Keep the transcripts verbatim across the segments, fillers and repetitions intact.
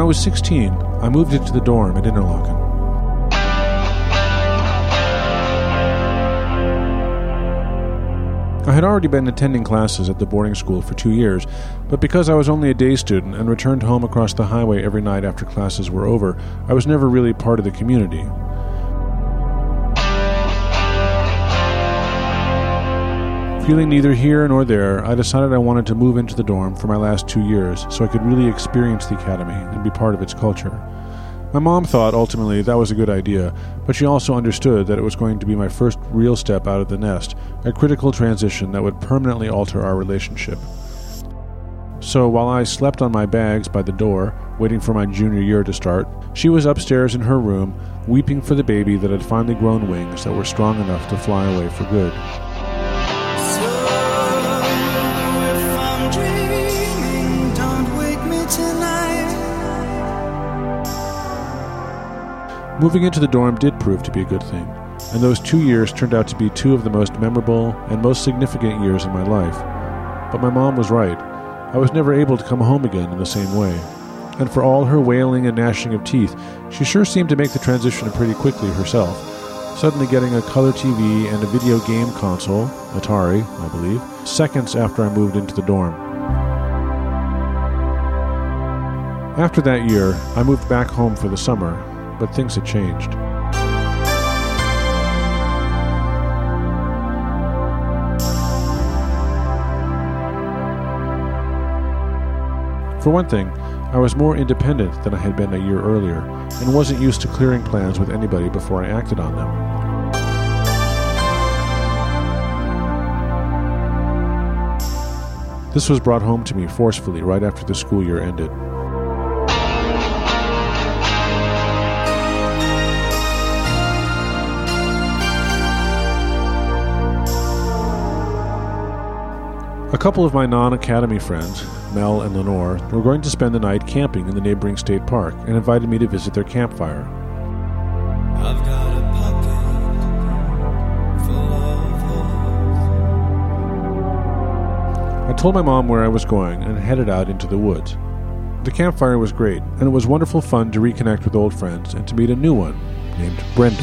was sixteen, I moved into the dorm at Interlaken. I had already been attending classes at the boarding school for two years, but because I was only a day student and returned home across the highway every night after classes were over, I was never really part of the community. Feeling neither here nor there, I decided I wanted to move into the dorm for my last two years so I could really experience the academy and be part of its culture. My mom thought ultimately that was a good idea, but she also understood that it was going to be my first real step out of the nest, a critical transition that would permanently alter our relationship. So while I slept on my bags by the door, waiting for my junior year to start, she was upstairs in her room, weeping for the baby that had finally grown wings that were strong enough to fly away for good. Moving into the dorm did prove to be a good thing, and those two years turned out to be two of the most memorable and most significant years in my life. But my mom was right. I was never able to come home again in the same way. And for all her wailing and gnashing of teeth, she sure seemed to make the transition pretty quickly herself, suddenly getting a color T V and a video game console, Atari, I believe, seconds after I moved into the dorm. After that year, I moved back home for the summer, but things had changed. For one thing, I was more independent than I had been a year earlier, and wasn't used to clearing plans with anybody before I acted on them. This was brought home to me forcefully right after the school year ended. A couple of my non-academy friends, Mel and Lenore, were going to spend the night camping in the neighboring state park and invited me to visit their campfire. I've got a pocket full of holes. I told my mom where I was going and headed out into the woods. The campfire was great, and it was wonderful fun to reconnect with old friends and to meet a new one named Brenda.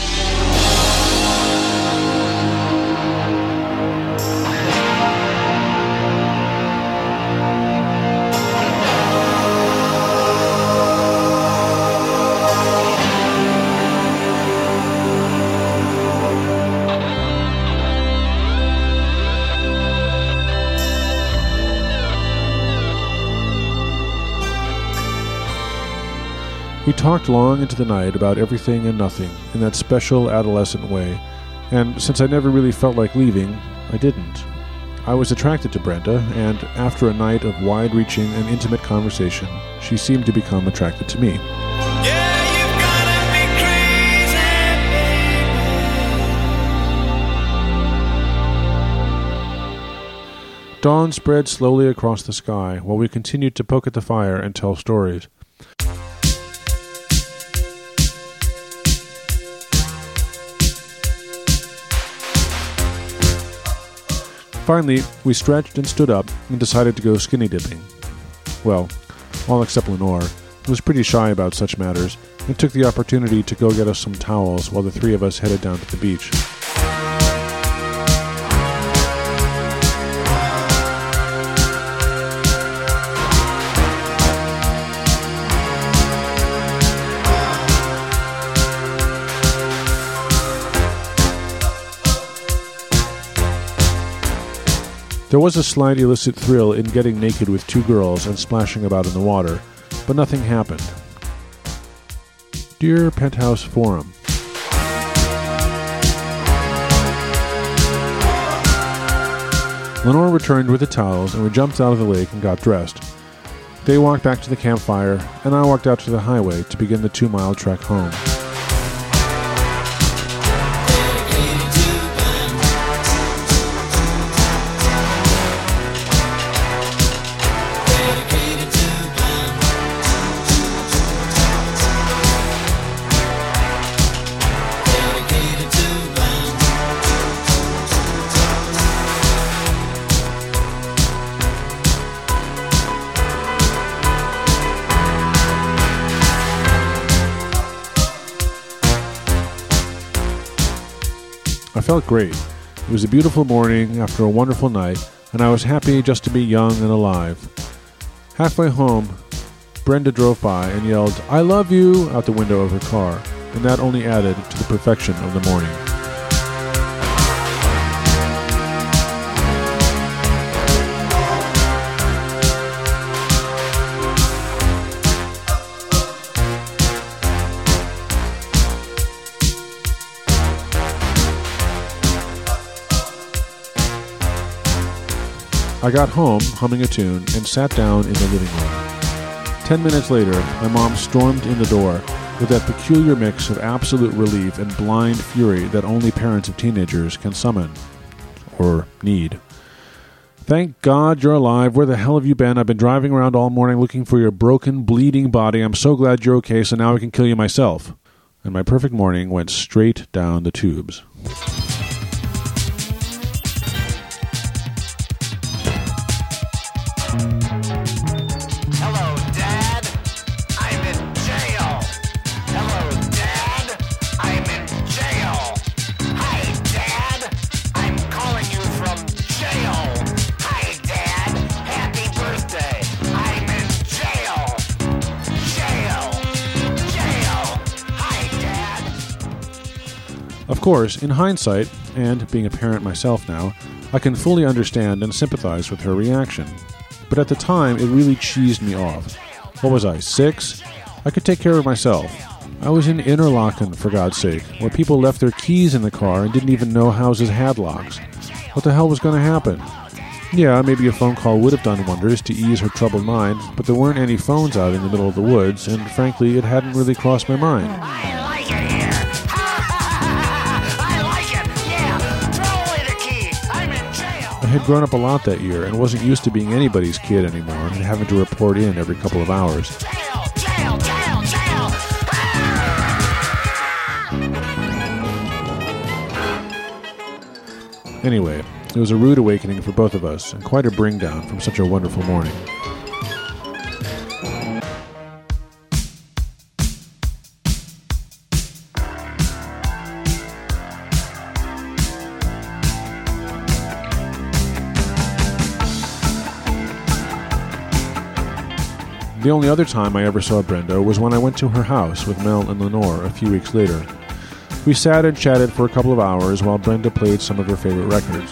We talked long into the night about everything and nothing in that special adolescent way, and since I never really felt like leaving, I didn't. I was attracted to Brenda, and after a night of wide-reaching and intimate conversation, she seemed to become attracted to me. Yeah, you've gotta be crazy, baby. Dawn spread slowly across the sky while we continued to poke at the fire and tell stories. Finally, we stretched and stood up and decided to go skinny dipping. Well, all except Lenore, who was pretty shy about such matters, and took the opportunity to go get us some towels while the three of us headed down to the beach. There was a slight illicit thrill in getting naked with two girls and splashing about in the water, but nothing happened. Dear Penthouse Forum, Lenore returned with the towels and we jumped out of the lake and got dressed. They walked back to the campfire, and I walked out to the highway to begin the two-mile trek home. I felt great. It was a beautiful morning after a wonderful night, and I was happy just to be young and alive. Halfway home, Brenda drove by and yelled, "I love you," out the window of her car, and that only added to the perfection of the morning. I got home, humming a tune, and sat down in the living room. Ten minutes later, my mom stormed in the door with that peculiar mix of absolute relief and blind fury that only parents of teenagers can summon. Or need. "Thank God you're alive. Where the hell have you been? I've been driving around all morning looking for your broken, bleeding body. I'm so glad you're okay, so now I can kill you myself." And my perfect morning went straight down the tubes. Of course, in hindsight, and being a parent myself now, I can fully understand and sympathize with her reaction. But at the time, it really cheesed me off. What was I, six? I could take care of myself. I was in Interlaken, for God's sake, where people left their keys in the car and didn't even know houses had locks. What the hell was going to happen? Yeah, maybe a phone call would have done wonders to ease her troubled mind, but there weren't any phones out in the middle of the woods, and frankly, it hadn't really crossed my mind. I had grown up a lot that year and wasn't used to being anybody's kid anymore and having to report in every couple of hours. Jail, jail, jail, jail. Anyway, it was a rude awakening for both of us and quite a bring down from such a wonderful morning. The only other time I ever saw Brenda was when I went to her house with Mel and Lenore a few weeks later. We sat and chatted for a couple of hours while Brenda played some of her favorite records.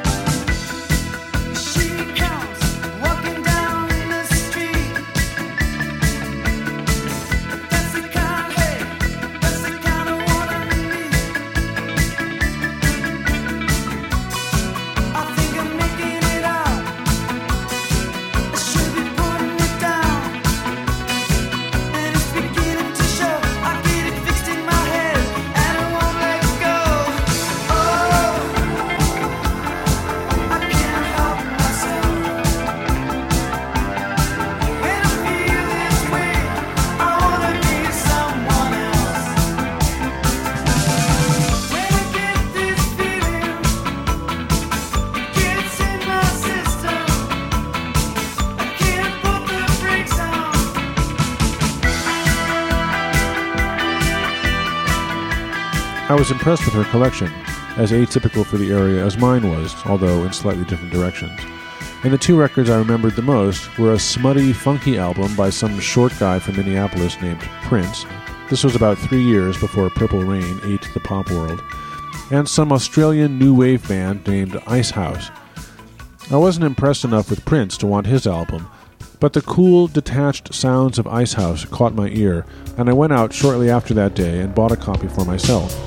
I was impressed with her collection, as atypical for the area as mine was, although in slightly different directions. And the two records I remembered the most were a smutty, funky album by some short guy from Minneapolis named Prince. This was about three years before Purple Rain ate the pop world. And some Australian new wave band named Icehouse. I wasn't impressed enough with Prince to want his album, but the cool, detached sounds of Icehouse caught my ear, and I went out shortly after that day and bought a copy for myself.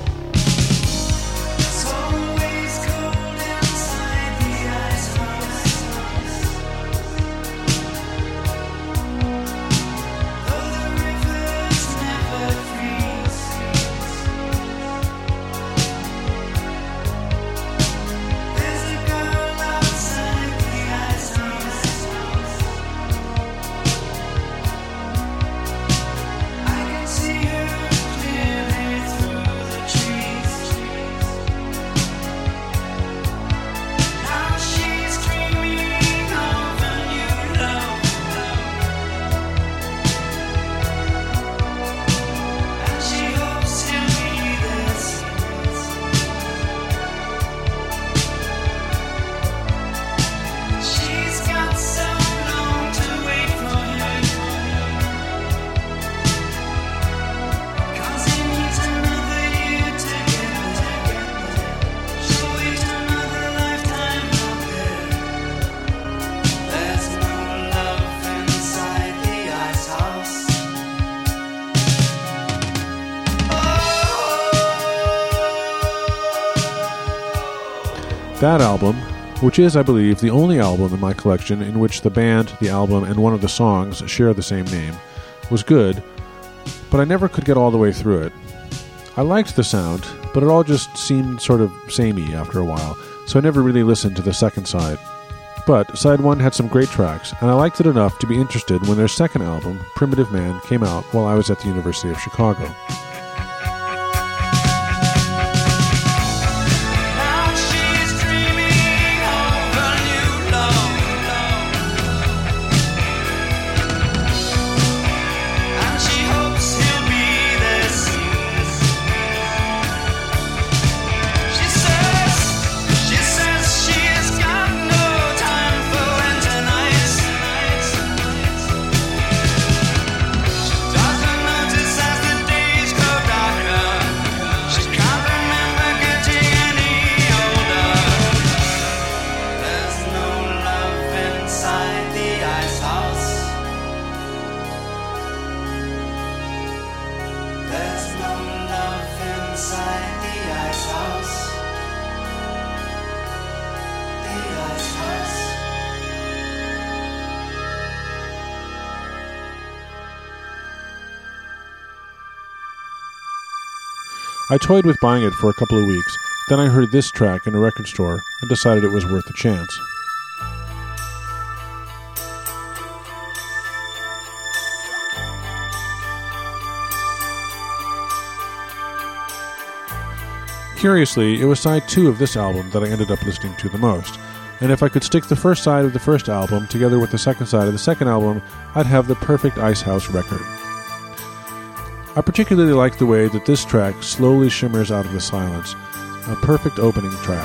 See her clearly through the trees. That album, which is, I believe, the only album in my collection in which the band, the album, and one of the songs share the same name, was good, but I never could get all the way through it. I liked the sound, but it all just seemed sort of samey after a while, so I never really listened to the second side. But side one had some great tracks, and I liked it enough to be interested when their second album, Primitive Man, came out while I was at the University of Chicago. I toyed with buying it for a couple of weeks, then I heard this track in a record store and decided it was worth a chance. Curiously, it was side two of this album that I ended up listening to the most, and if I could stick the first side of the first album together with the second side of the second album, I'd have the perfect Icehouse record. I particularly like the way that this track slowly shimmers out of the silence, a perfect opening track.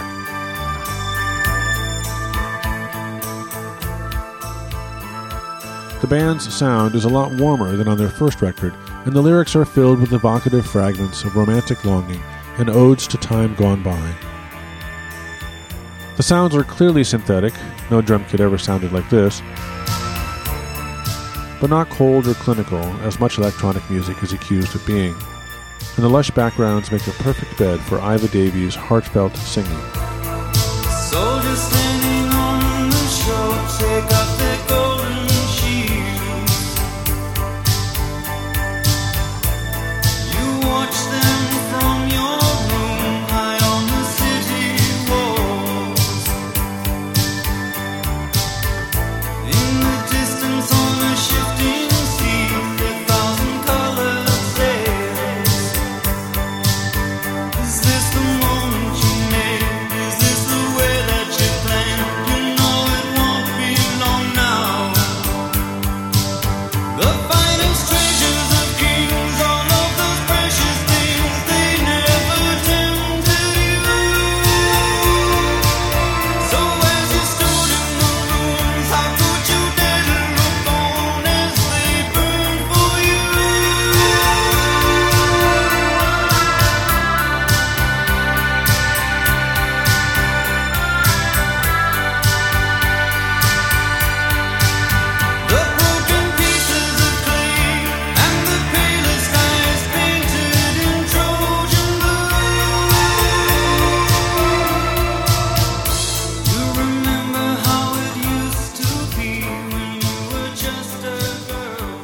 The band's sound is a lot warmer than on their first record, and the lyrics are filled with evocative fragments of romantic longing and odes to time gone by. The sounds are clearly synthetic, no drum kit ever sounded like this, but not cold or clinical, as much electronic music is accused of being. And the lush backgrounds make a perfect bed for Iva Davies' heartfelt singing. Soldiers standing on the shore, take off their golden shields. You watch them from your room, high on the city walls. In the distance on the shifting sea, a thousand colored sails. Is this the moment you made? Is this the way that you planned? You know it won't be long now. The finest treasures of kings, all of those precious things, they never tempted you. So as you stood in the ruins, how could you dare to look on as they burned for you? The broken pieces of clay and the palest eyes painted in Trojan blue. You remember how it used to be when you were just a girl.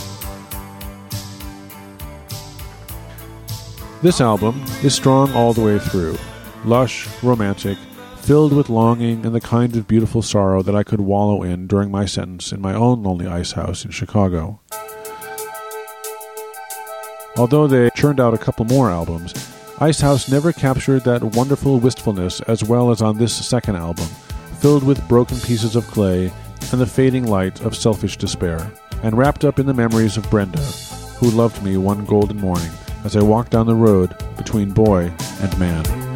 This album is strong all the way through, lush, romantic, filled with longing and the kind of beautiful sorrow that I could wallow in during my sentence in my own lonely ice house in Chicago. Although they churned out a couple more albums, Icehouse never captured that wonderful wistfulness as well as on this second album, filled with broken pieces of clay and the fading light of selfish despair, and wrapped up in the memories of Brenda, who loved me one golden morning as I walked down the road between boy and man.